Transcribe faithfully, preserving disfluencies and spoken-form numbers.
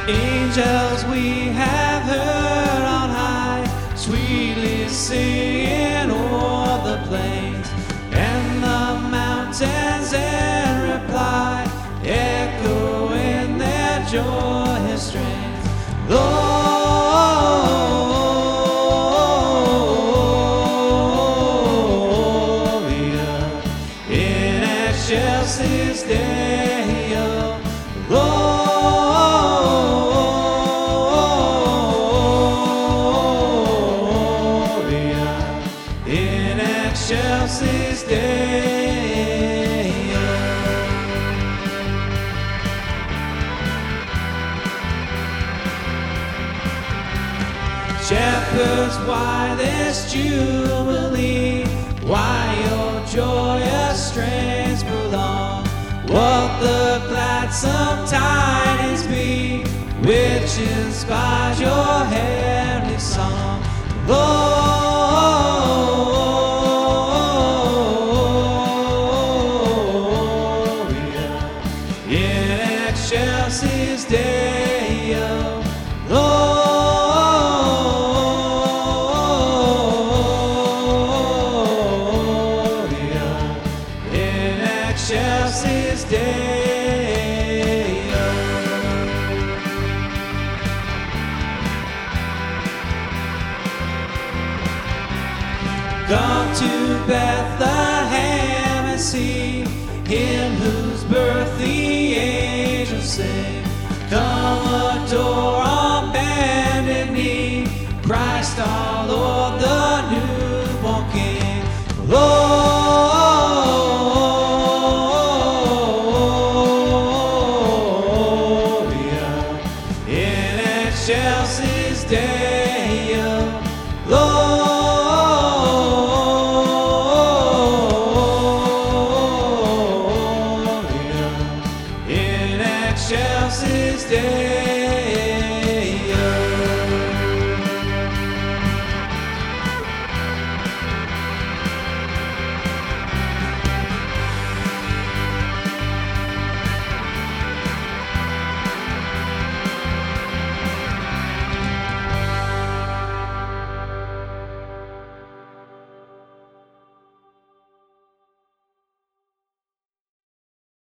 Angels we have heard on high, sweetly singing o'er the plains, and the mountains in reply, echoing their joyous strains. Gloria in excelsis Deo. Gloria in excelsis Deo. Shepherds, why this jubilee? Why your joyous strains prolong? What the gladsome tidings be, which inspires your heavenly song? Gloria in excelsis Deo. Gloria in excelsis Deo. Come to Bethlehem and see him whose birth the angels sing. Come adore on bended knee Christ our Lord, the newborn King. Gloria in excelsis Deo. Gloria in excelsis Deo.